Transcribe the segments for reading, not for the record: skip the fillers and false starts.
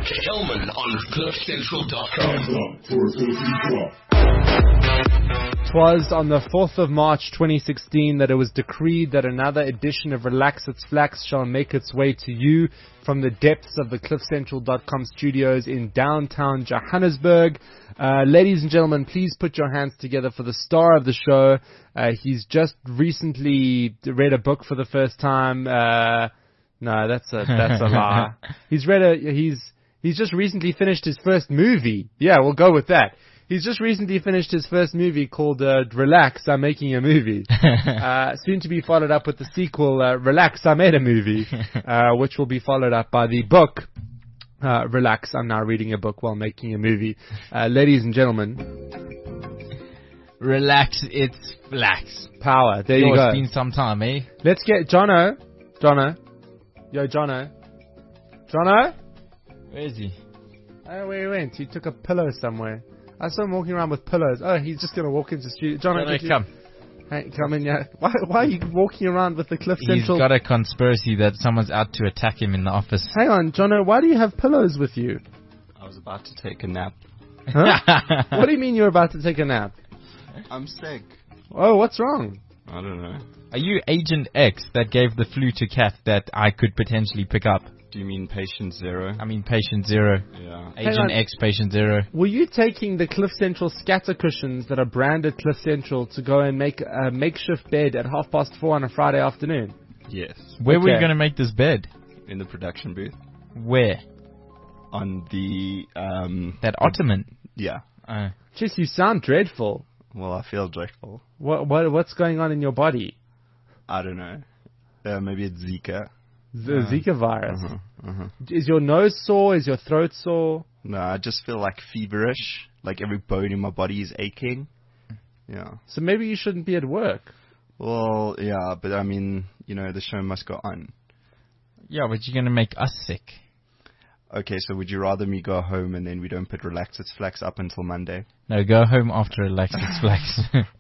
Hellman on CliffCentral.com. Twas on the 4th of March 2016 that it was decreed that another edition of Relax It's Flax shall make its way to you from the depths of the CliffCentral.com studios in downtown Johannesburg. Ladies and gentlemen, please put your hands together for the star of the show. He's just recently read a book for the first time. No, that's a lie. He's just recently finished his first movie. Yeah, we'll go with that. He's just recently finished his first movie called Relax, I'm Making a Movie. Soon to be followed up with the sequel, Relax, I Made a Movie, which will be followed up by the book, Relax, I'm Now Reading a Book While Making a Movie. Ladies and gentlemen. Relax, it's Flax. Power, there you go. It's been some time, eh? Let's get Jono. Yo, Jono. Where is he? Oh, where he went? He took a pillow somewhere. I saw him walking around with pillows. Oh, he's just going to walk into the studio. Jono, come. Hey, come in, yeah. Why are you walking around with the Cliff Central? He's got a conspiracy that someone's out to attack him in the office. Hang on, Jono, why do you have pillows with you? I was about to take a nap. Huh? What do you mean you're about to take a nap? I'm sick. Oh, what's wrong? I don't know. Are you Agent X that gave the flu to Kat that I could potentially pick up? Do you mean Patient Zero? I mean Patient Zero. Yeah. Agent X, Patient Zero. Were you taking the Cliff Central scatter cushions that are branded Cliff Central to go and make a makeshift bed at 4:30 on a Friday afternoon? Yes. Where were you going to make this bed? In the production booth. Where? On the, that ottoman? Yeah. Jeez, you sound dreadful. Well, I feel dreadful. What's going on in your body? I don't know. Maybe it's Zika. The Zika virus. Is your nose sore? Is your throat sore? No, I just feel like feverish. Like every bone in my body is aching. Yeah. So maybe you shouldn't be at work. Well, yeah, but I mean, the show must go on. Yeah, but you're going to make us sick. Okay, so would you rather me go home and then we don't put Relax It's Flax up until Monday? No, go home after Relax It's Flax.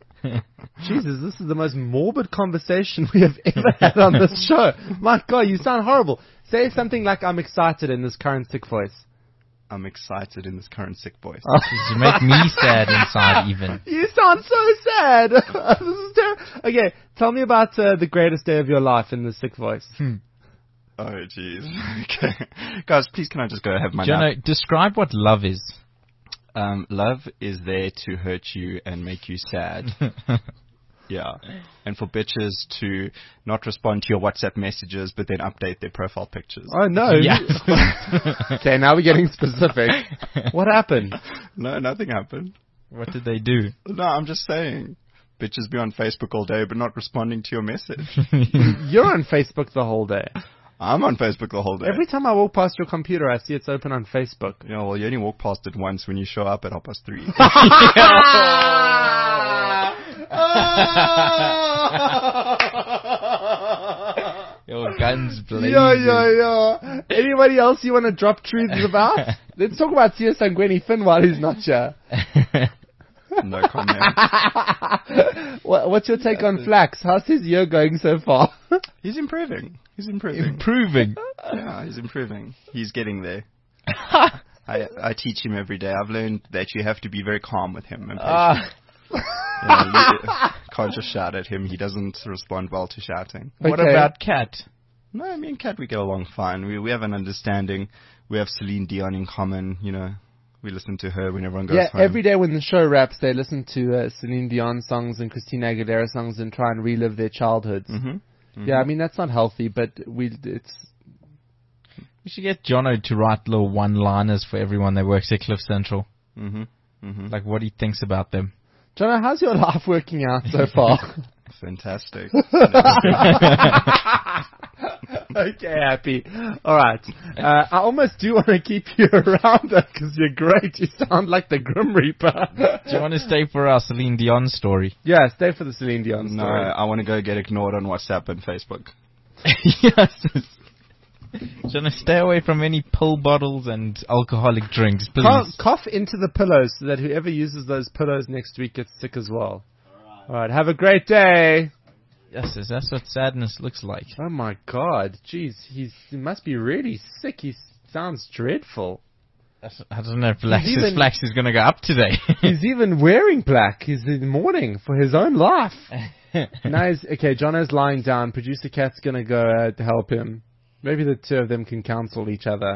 Jesus, this is the most morbid conversation we have ever had on this show. My God, you sound horrible. Say something like, I'm excited in this current sick voice. I'm excited in this current sick voice. You make me sad inside even. You sound so sad. This is terrible. Okay, tell me about the greatest day of your life in this sick voice. Oh, jeez. Okay. Guys, please can I just go have my nap? Describe what love is. Love is there to hurt you and make you sad. Yeah. And for bitches to not respond to your WhatsApp messages, but then update their profile pictures. Oh, no. Yeah. Okay, now we're getting specific. What happened? No, nothing happened. What did they do? No, I'm just saying. Bitches be on Facebook all day, but not responding to your message. You're on Facebook the whole day. I'm on Facebook the whole day. Every time I walk past your computer, I see it's open on Facebook. Yeah, well, you only walk past it once when you show up at 3:30. Your guns blazing. Yeah. Anybody else you want to drop truths about? Let's talk about Sia Sangweni Finn while he's not here. No comment. What's your take on Flax? How's his year going so far? He's improving. Improving? Yeah, he's improving. He's getting there. I teach him every day. I've learned that you have to be very calm with him and patient. Can't just shout at him. He doesn't respond well to shouting. Okay. What about Kat? No, me and Kat, we get along fine. We have an understanding. We have Celine Dion in common, We listen to her when everyone goes home. Yeah, every day when the show wraps, they listen to Celine Dion songs and Christina Aguilera songs and try and relive their childhoods. Yeah, I mean, that's not healthy, but we should get Jono to write little one-liners for everyone that works at Cliff Central. Like what he thinks about them. Jono, how's your life working out so far? Fantastic. Okay, happy. All right. I almost do want to keep you around because you're great. You sound like the Grim Reaper. Do you want to stay for our Celine Dion story? Yeah, stay for the Celine Dion story. No, I want to go get ignored on WhatsApp and Facebook. Yes. Jono, stay away from any pill bottles and alcoholic drinks, please. Cough into the pillows so that whoever uses those pillows next week gets sick as well. All right. Have a great day. Yes, that's what sadness looks like. Oh my God. Jeez, he must be really sick. He sounds dreadful. I don't know if Flax is going to go up today. He's even wearing black. He's in mourning for his own life. Now okay, Jono's lying down. Producer Cat's going to go to help him. Maybe the two of them can counsel each other.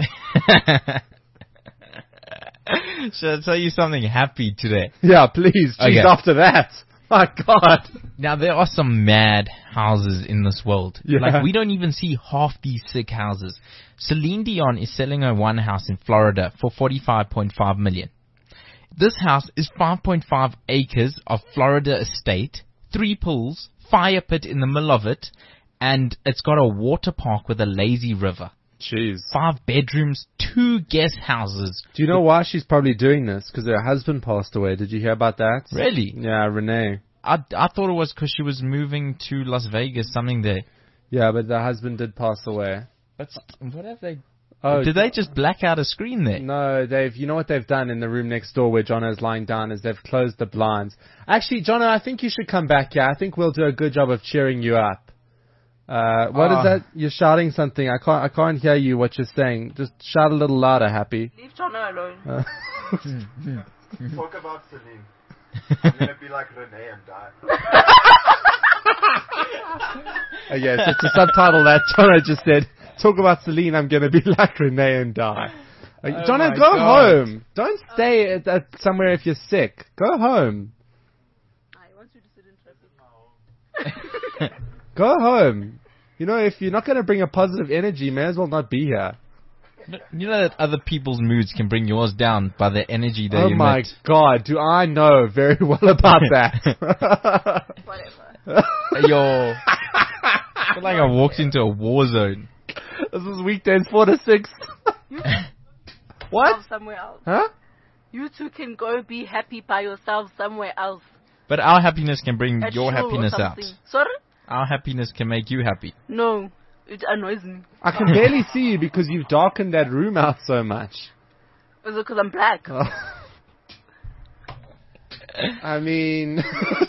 Should I tell you something happy today? Yeah, please. Jeez, Okay. after that. My God. Now, there are some mad houses in this world. Yeah. Like, we don't even see half these sick houses. Celine Dion is selling her one house in Florida for $45.5 million. This house is 5.5 acres of Florida estate, 3 pools, fire pit in the middle of it, and it's got a water park with a lazy river. Jeez. 5 bedrooms, 2 guest houses. Do you know why she's probably doing this? Because her husband passed away. Did you hear about that? Really? Yeah, Renee. I thought it was because she was moving to Las Vegas, something there. Yeah, but the husband did pass away. But what have they... Oh, Did they just black out a screen there? No, you know what they've done in the room next door where Jono's lying down is they've closed the blinds. Actually, Jono, I think you should come back here. I think we'll do a good job of cheering you up. What is that? You're shouting something. I can't hear you what you're saying. Just shout a little louder, Happy. Leave Jono alone. Talk about Celine. I'm gonna be like Renee and die. Okay, so to subtitle that, Jono just said, talk about Celine, I'm going to be like Renee and die. Jono, my go God. home. Don't stay at somewhere if you're sick. Go home. I want you to sit in traffic. Go home. You know, if you're not going to bring a positive energy, may as well not be here. You know that other people's moods can bring yours down by the energy they Oh emit. my God, do I know very well about that. Whatever. Yo, I feel like I walked into a war zone. This is weekdays 4 to 6. What? Somewhere else. Huh? You two can go be happy by yourselves somewhere else. But our happiness can bring At your shul or happiness out. something. Sorry? Our happiness can make you happy. No. It annoys me. I can barely see you because you've darkened that room out so much. Is it because I'm black? I mean,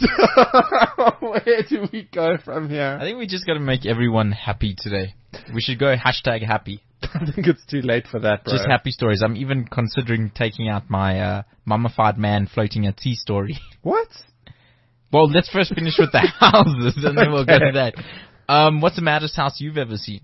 where do we go from I here? think we just got to make everyone happy today. We should go #happy. I think it's too late for that, bro. Just happy stories. I'm even considering taking out my mummified man floating at sea story. What? Well, let's first finish with the houses, and then we'll go to Okay. that. What's the maddest house you've ever seen?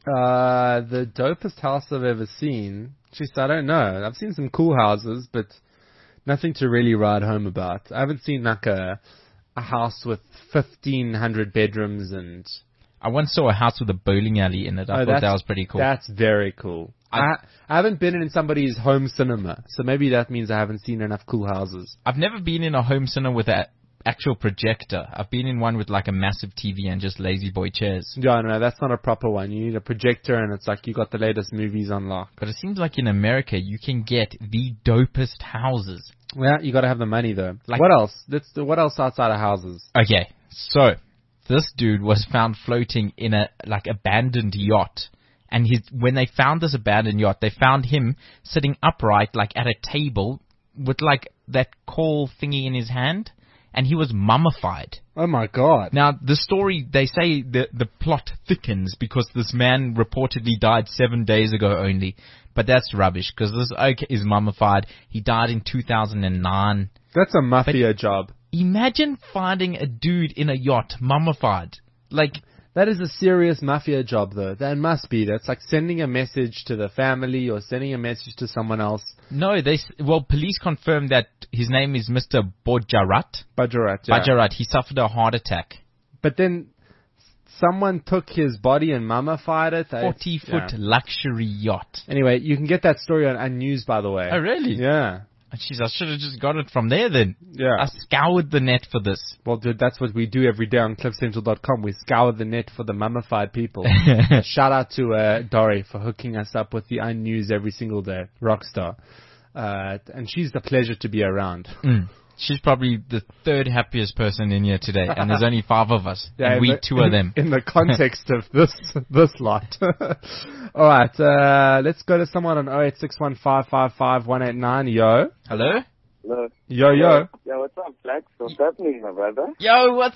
The dopest house I've ever seen. Jeez, I don't know. I've seen some cool houses, but nothing to really ride home about. I haven't seen like a house with 1,500 bedrooms and... I once saw a house with a bowling alley in it. I thought that was pretty cool. That's very cool. I haven't been in somebody's home cinema, so maybe that means I haven't seen enough cool houses. I've never been in a home cinema with an actual projector. I've been in one with like a massive TV and just lazy boy chairs. Yeah, no, that's not a proper one. You need a projector, and it's like you got the latest movies on lock. But it seems like in America you can get the dopest houses. Yeah, you got to have the money though. Like- What else? What else outside of houses? Okay, so this dude was found floating in a like abandoned yacht. And when they found this abandoned yacht, they found him sitting upright, like at a table, with like that call thingy in his hand, and he was mummified. Oh my God! Now, the story, they say the plot thickens because this man reportedly died 7 days ago only. But that's rubbish, because this oak is mummified. He died in 2009. That's a mafia job. Imagine finding a dude in a yacht mummified. Like, That is a serious mafia job, though. That must be. That's like sending a message to the family or sending a message to someone else. no, police confirmed that his name is Mr. Bojarat. Bajarat, yeah. Bajarat, he suffered a heart attack. But then someone took his body and mummified it. 40-foot luxury yacht. Anyway, you can get that story on Unnews, by the way. Oh, really? Yeah. Jeez, I should have just got it from there then. Yeah. I scoured the net for this. Well, dude, that's what we do every day on CliffCentral.com. We scour the net for the mummified people. Shout out to Dory for hooking us up with the Unnews every single day. Rockstar. And she's the pleasure to be around. She's probably the third happiest person in here today, and there's only 5 of us, Yeah, and we 2 of them. In the context of this lot. All right, let's go to someone on 0861555189. Yo. Hello? Hello. Yo, yo. Yeah, what's up, Flax? What's happening, my brother? Yo, what's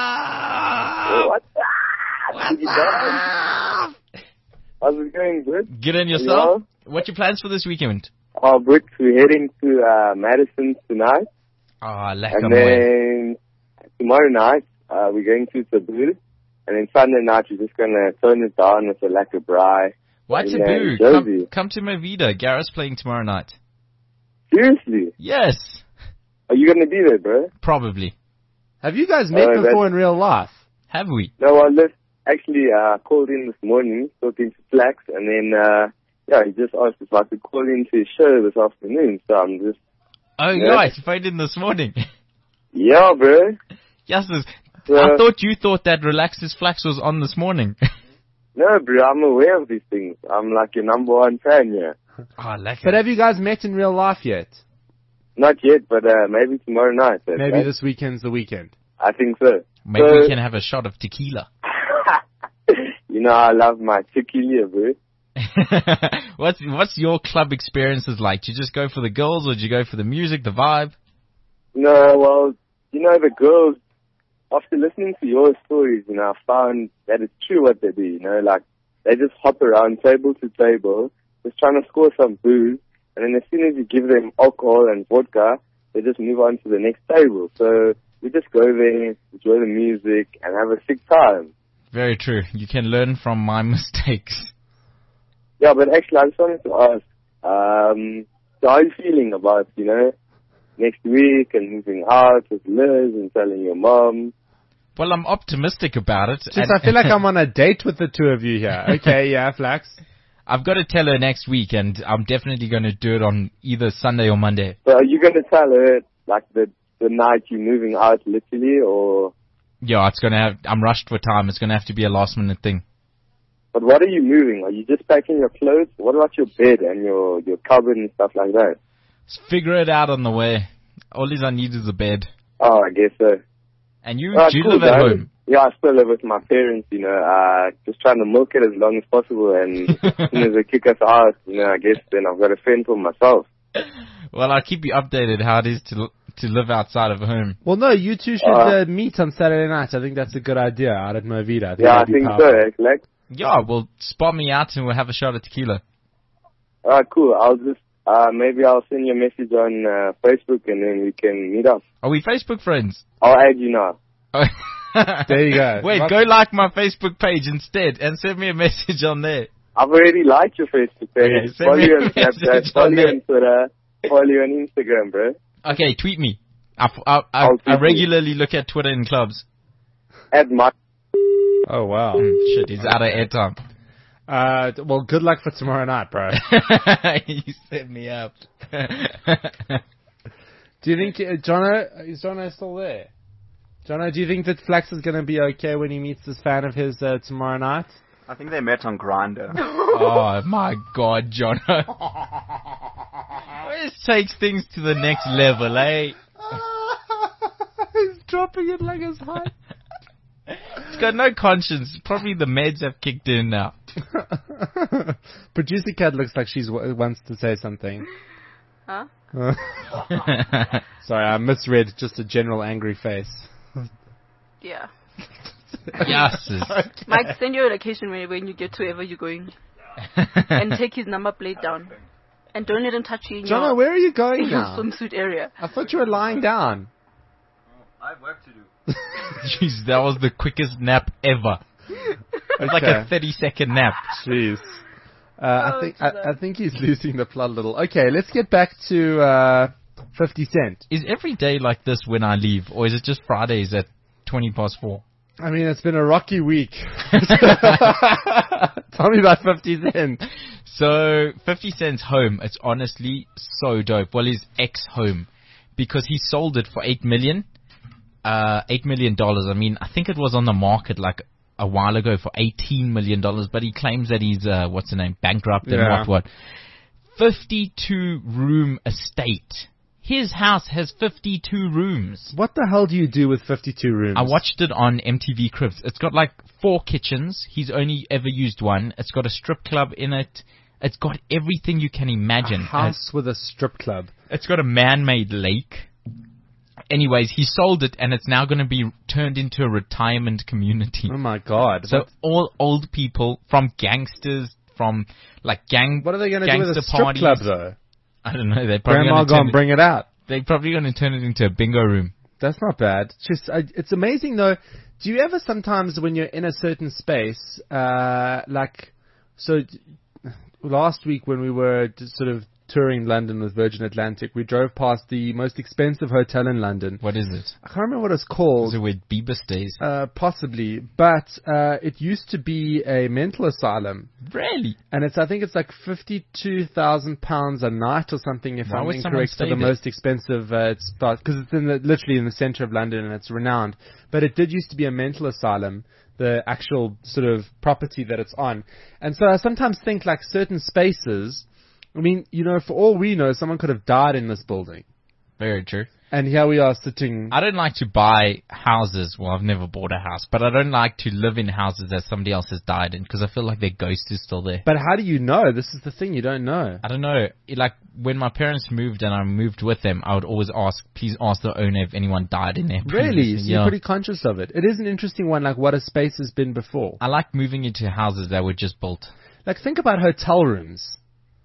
up? What's up? Did you die? How's it going, good? Get in yourself. What's your plans for this weekend? Brooks, we're heading to Madison tonight. Ah, And lekker mooi. then tomorrow night, we're going to Taboo. And then Sunday night, we're just going to tone it down with a lekker braai. What to in, do? Josie. Come to Movida. Gareth's playing tomorrow night. Seriously? Yes. Are you going to be there, bro? Probably. Have you guys met Oh, before in real life? Have we? No, I just actually called in this morning, talking to Flax, and then, he just asked if I could call into his show this afternoon. So I'm just, Oh, Yeah. right. You phoned in this morning. yeah, bro. Yes, So, I thought you thought that Relaxes Flax was on this morning. no, bro, I'm aware of these things. I'm like your number one fan, yeah. Oh, lekker. But have you guys met in real life yet? Not yet, but maybe tomorrow night. Maybe this weekend's the weekend. I think so. Maybe So- we can have a shot of tequila. You know, I love my tequila, bro. What's your club experiences like? Do you just go for the girls, or do you go for the music, the vibe? No, well, you know, the girls, after listening to your stories, you know, I found that it's true what they do, you know, like, they just hop around table to table, just trying to score some booze, and then as soon as you give them alcohol and vodka, they just move on to the next table. So, we just go there, enjoy the music, and have a sick time. Very true. You can learn from my mistakes. Yeah, but actually, I just wanted to ask, so how are you feeling about, you know, next week and moving out with Liz and telling your mom? Well, I'm optimistic about it. Just, I feel like I'm on a date with the two of you here. Okay, yeah, Flax. I've got to tell her next week, and I'm definitely going to do it on either Sunday or Monday. So are you going to tell her, like, the night you're moving out, literally, or... Yeah, I'm rushed for time. It's going to have to be a last minute thing. But what are you moving? Are you just packing your clothes? What about your bed and your cupboard and stuff like that? Just figure it out on the way. All I need is a bed. Oh, I guess so. And you, Alright, do you cool, live at guys. home? Yeah, I still live with my parents, you know, just trying to milk it as long as possible, and as soon as they kick us out, you know, I guess then I've got to fend for myself. Well, I'll keep you updated how it is to live outside of home. Well, no, you two should meet on Saturday night. I think that's a good idea out at Movida. Yeah, I that'd be think powerful. so, Like. Yeah, well, spot me out and we'll have a shot of tequila. Alright, cool. I'll just, maybe I'll send you a message on Facebook and then we can meet up. Are we Facebook friends? I'll add you now. There you go. Wait, go like my Facebook page instead and send me a message on there. I've already liked your Facebook page. Okay, send Follow me you a on message Snapchat, follow on you there. on Twitter, follow you on Instagram, bro. Okay, tweet me. I I'll tweet you. regularly look at Twitter in clubs. Add my... Oh, wow. Shit, he's out of airtime. Well, good luck for tomorrow night, bro. You set me up. Do you think, Jono, is Jono still there? Jono, do you think that Flax is going to be okay when he meets this fan of his tomorrow night? I think they met on Grindr. Oh my God, Jono. This takes things to the next level, eh? He's dropping it like it's hot. He's got no conscience. Probably the meds have kicked in now. Producer Cat looks like she wants to say something. Huh? Sorry, I misread just a general angry face. Yeah. Yes. Mike, send your location when you get to wherever you're going. And take his number plate down. And don't let him touch you in Jono, your, where are you going in your now? swimsuit area. I thought you were lying down. I have work to do. Jeez, that was the quickest nap ever. It's like a 30-second nap. Jeez. Oh, I think he's losing the plot a little. Okay, let's get back to 50 Cent. Is every day like this when I leave, or is it just Fridays at 4:20? I mean, it's been a rocky week. Tell me about 50 Cent. So 50 Cent's home, it's honestly so dope. Well, his ex-home, because he sold it for $8 million. $8 million. I mean, I think it was on the market like a while ago for $18 million, but he claims that he's bankrupt and what. 52-room estate. His house has 52 rooms. What the hell do you do with 52 rooms? I watched it on MTV Cribs. It's got like 4 kitchens. He's only ever used one. It's got a strip club in it. It's got everything you can imagine. A house with a strip club. It's got a man-made lake. Anyways, he sold it, and it's now going to be turned into a retirement community. Oh my God. So all old people, from gangsters, from like gang. What are they going to do with a gangster strip parties. club though? I don't know. They're probably Grandma gonna bring it out. They're probably going to turn it into a bingo room. That's not bad. It's amazing though. Do you ever sometimes when you're in a certain space, last week when we were just sort of touring London with Virgin Atlantic, we drove past the most expensive hotel in London. What is it? I can't remember what it's called. Is it where Bieber stays? Possibly, but it used to be a mental asylum. Really? And I think it's like £52,000 a night or something, if Why I'm would someone incorrect, for stay the there? most expensive spot, because it's literally in the center of London and it's renowned. But it did used to be a mental asylum, the actual sort of property that it's on. And so I sometimes think like certain spaces, I mean, for all we know, someone could have died in this building. Very true. And here we are sitting. I don't like to buy houses. Well, I've never bought a house, but I don't like to live in houses that somebody else has died in because I feel like their ghost is still there. But how do you know? This is the thing, you don't know. I don't know. Like when my parents moved and I moved with them, I would always please ask the owner if anyone died in there. Really? So Yeah. you're pretty conscious of it. It is an interesting one, like what a space has been before. I like moving into houses that were just built. Like think about hotel rooms.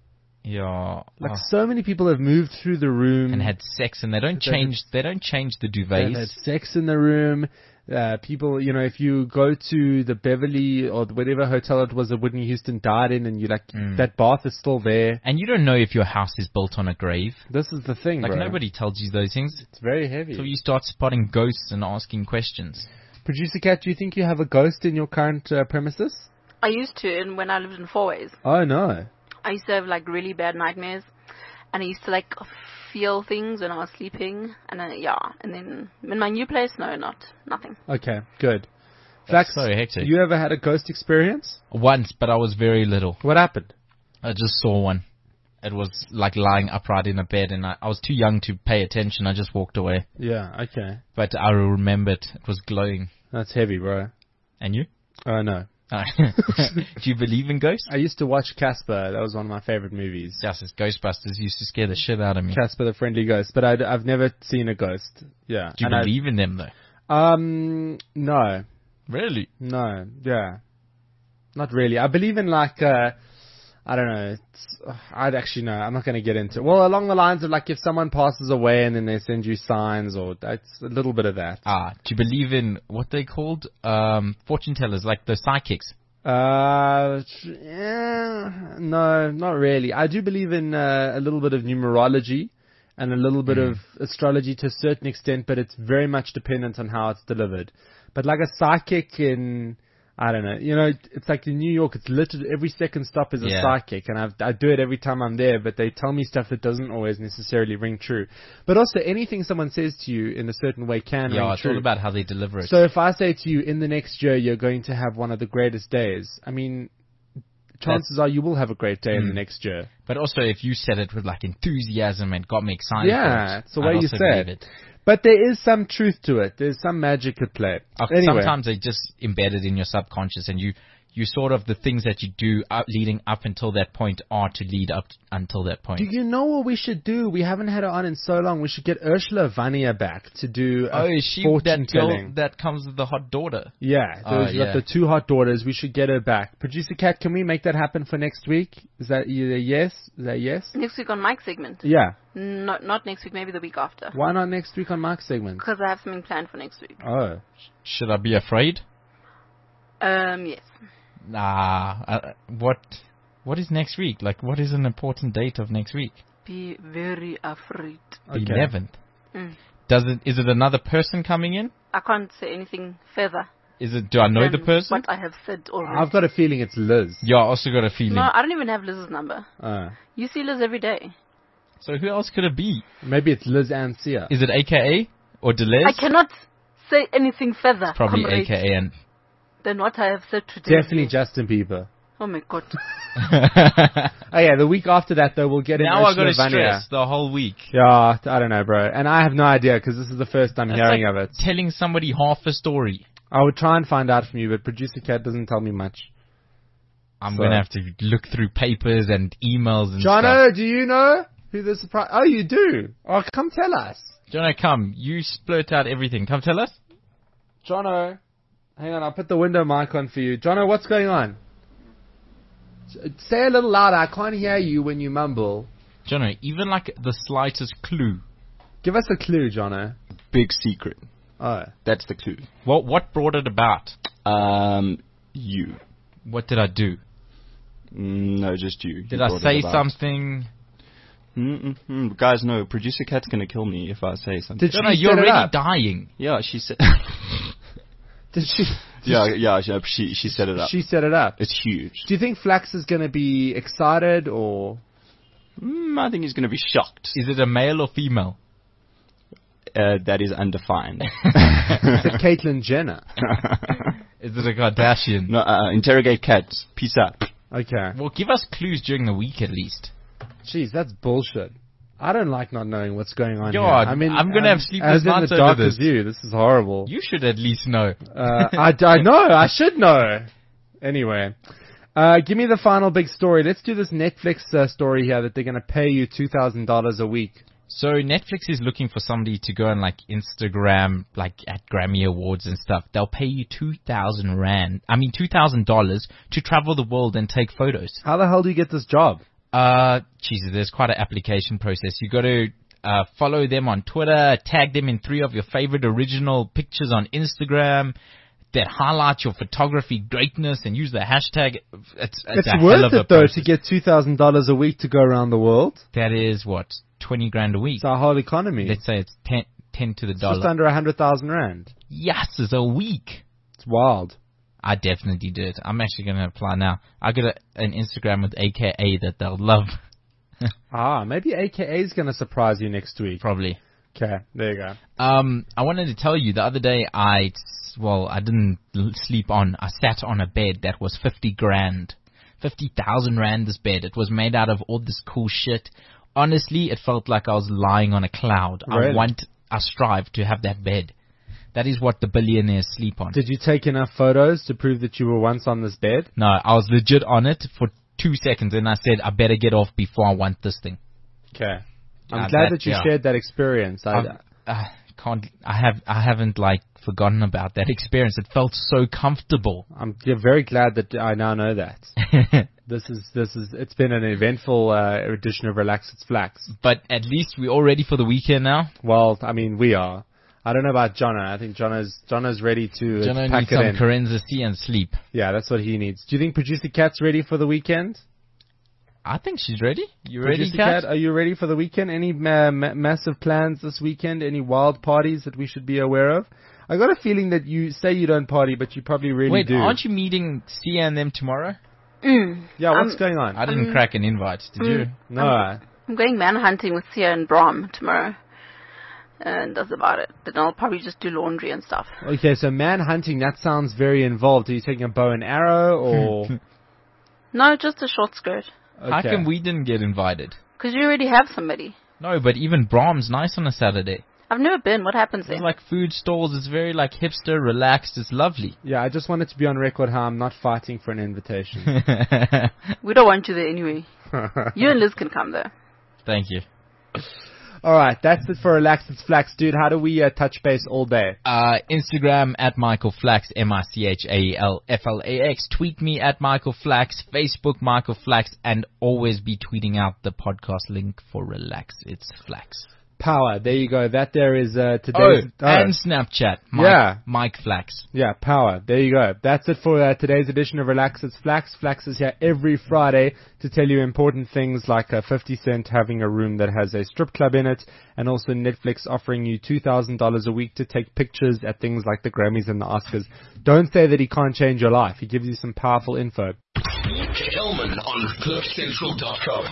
Yeah. Like so many people have moved through the room and had sex, and they don't change the They've duvets. had sex in the room. People, if you go to the Beverly or whatever hotel it was that Whitney Houston died in, and you that bath is still there. And you don't know if your house is built on a grave. This is the thing, Like bro. nobody tells you those things. It's very heavy. So you start spotting ghosts and asking questions. Producer Cat, do you think you have a ghost in your current premises? I used to, and when I lived in Fourways, Oh no. I used to have like really bad nightmares, and I used to like feel things when I was sleeping, and and then in my new place, nothing. Okay, good. That's Flax, so hectic. you ever had a ghost experience? Once, but I was very little. What happened? I just saw one. It was like lying upright in a bed, and I was too young to pay attention. I just walked away. Yeah, okay. But I remember it. It was glowing. That's heavy, bro. And you? Oh no. Do you believe in ghosts? I used to watch Casper. That was one of my favorite movies. Yes, it's Ghostbusters used to scare the shit out of me. Casper the Friendly Ghost. But I've never seen a ghost. Yeah. Do you believe in them, though? No. Really? No. Yeah. Not really. I believe in like, I don't know. I'd actually know. I'm not going to get into it. Well, along the lines of like if someone passes away and then they send you signs, or that's a little bit of that. Do you believe in what they called fortune tellers, like the psychics? No, not really. I do believe in a little bit of numerology and a little bit of astrology to a certain extent, but it's very much dependent on how it's delivered. But like a psychic in, I don't know, it's like in New York, it's literally every second stop is a psychic, and I do it every time I'm there, but they tell me stuff that doesn't always necessarily ring true. But also anything someone says to you in a certain way can ring true. Yeah, it's all about how they deliver it. So if I say to you, in the next year, you're going to have one of the greatest days, I mean, chances are you will have a great day in the next year. But also if you said it with like enthusiasm and got me excited Yeah, for it, it's the way I'd you also say believe it. But there is some truth to it. There's some magic at play. Anyway. Sometimes they just embedded in your subconscious, and you sort of, the things that you do leading up until that point are to lead up until that point. Do you know what we should do? We haven't had her on in so long. We should get Ursula Vania back to do is she fortune that girl telling. that comes with the hot daughter? Yeah, we've got the two hot daughters. We should get her back. Producer Cat, can we make that happen for next week? Is that either yes? Is that yes? Next week on Mike's segment. Yeah. Not next week, maybe the week after. Why not next week on Mike's segment? Because I have something planned for next week. Oh. Should I be afraid? Yes. What is next week? Like, what is an important date of next week? Be very afraid. The 11th. Is it another person coming in? I can't say anything further. Do I know the than person? What I have said already. I've got a feeling it's Liz. Yeah, I also got a feeling. No, I don't even have Liz's number. You see Liz every day. So who else could it be? Maybe it's Liz and Sia. Is it AKA or Deleuze? I cannot say anything further. Probably comrade, AKA and... than what I have said today. Definitely Justin Bieber. Oh my god. Oh yeah, the week after that though we'll get in Now I got Ursula to Vania. stress the whole week. Yeah, I don't know, bro. And I have no idea because this is the first I'm hearing like of it. telling somebody half a story. I would try and find out from you, but Producer Cat doesn't tell me much. I'm going to have to look through papers and emails and Jono, stuff. do you know who the surprise... Oh, you do? Oh, come tell us. Jono, come. You splurt out everything. Come tell us. Jono, hang on, I'll put the window mic on for you. Jono, what's going on? Say a little louder. I can't hear you when you mumble. Jono, even like the slightest clue. Give us a clue, Jono. Big secret. Oh. That's the clue. What brought it about? You. What did I do? No, just you. Did You I brought say it about. something? Guys, no. Producer Kat's gonna kill me if I say something. Did Jono, she you're set it already up? dying. Yeah, she said. Did she? She set it up. She set it up. It's huge. Do you think Flax is going to be excited or? I think he's gonna be shocked. Is it a male or female? That is undefined. Is it Caitlyn Jenner? Is it a Kardashian? No, interrogate Kat. Peace out. Okay. Well, give us clues during the week at least. Jeez, that's bullshit. I don't like not knowing what's going on here. God, I mean, I'm gonna have sleepless as in the nights dark over this. as you. This is horrible. You should at least know. I know. I should know. Anyway, give me the final big story. Let's do this Netflix story here that they're going to pay you $2,000 a week. So Netflix is looking for somebody to go on like Instagram, like at Grammy Awards and stuff. They'll pay you $2,000 to travel the world and take photos. How the hell do you get this job? Jesus, there's quite an application process. You got to follow them on Twitter, tag them in 3 of your favorite original pictures on Instagram that highlight your photography greatness and use the hashtag. It's a hell worth of a it though process. to get $2,000 a week to go around the world. That is what, 20 grand a week. It's our whole economy. Let's say it's 10 to the It's dollar. just under 100,000 rand. Yes, it's a week. It's wild. I definitely did. I'm actually going to apply now. I got an Instagram with AKA that they'll love. Maybe AKA is going to surprise you next week. Probably. Okay, there you go. I wanted to tell you the other day I didn't sleep on. I sat on a bed that was 50 grand. 50,000 rand this bed. It was made out of all this cool shit. Honestly, it felt like I was lying on a cloud. Really? I strive to have that bed. That is what the billionaires sleep on. Did you take enough photos to prove that you were once on this bed? No, I was legit on it for 2 seconds and I said, I better get off before I want this thing. Okay. I'm glad that you shared that experience. I haven't forgotten about that experience. It felt so comfortable. I'm very glad that I now know that. It's been an eventful edition of Relax It's Flax. But at least we're all ready for the weekend now. Well, I mean, we are. I don't know about Jono. I think Jono's ready to Jono pack needs it some in. Karenza C and sleep. Yeah, that's what he needs. Do you think Producer Kat's ready for the weekend? I think she's ready. You ready, Producer Kat? Are you ready for the weekend? Any massive plans this weekend? Any wild parties that we should be aware of? I got a feeling that you say you don't party, but you probably really do. Wait, aren't you meeting Sia and them tomorrow? Yeah, what's going on? I didn't crack an invite, did you? No. I'm going manhunting with Sia and Brom tomorrow. And that's about it. Then I'll probably just do laundry and stuff. Okay, so manhunting, that sounds very involved. Are you taking a bow and arrow or? No, just a short skirt. Okay. How come we didn't get invited? Because you already have somebody. No, but even Brahm's nice on a Saturday. I've never been. What happens There's there? like food stalls. It's very like hipster, relaxed. It's lovely. Yeah, I just wanted to be on record how I'm not fighting for an invitation. We don't want you there anyway. You and Liz can come though. Thank you. All right, that's it for Relax It's Flax, dude. How do we touch base all day? Instagram at Michael Flax, MICHAELFLAX. Tweet me at Michael Flax. Facebook Michael Flax, and always be tweeting out the podcast link for Relax It's Flax. Power. There you go. That there is today's... And Snapchat. Mike Flax. Yeah, power. There you go. That's it for today's edition of Relax It's Flax. Flax is here every Friday to tell you important things like 50 Cent having a room that has a strip club in it, and also Netflix offering you $2,000 a week to take pictures at things like the Grammys and the Oscars. Don't say that he can't change your life. He gives you some powerful info. Kelman on CliffCentral.com.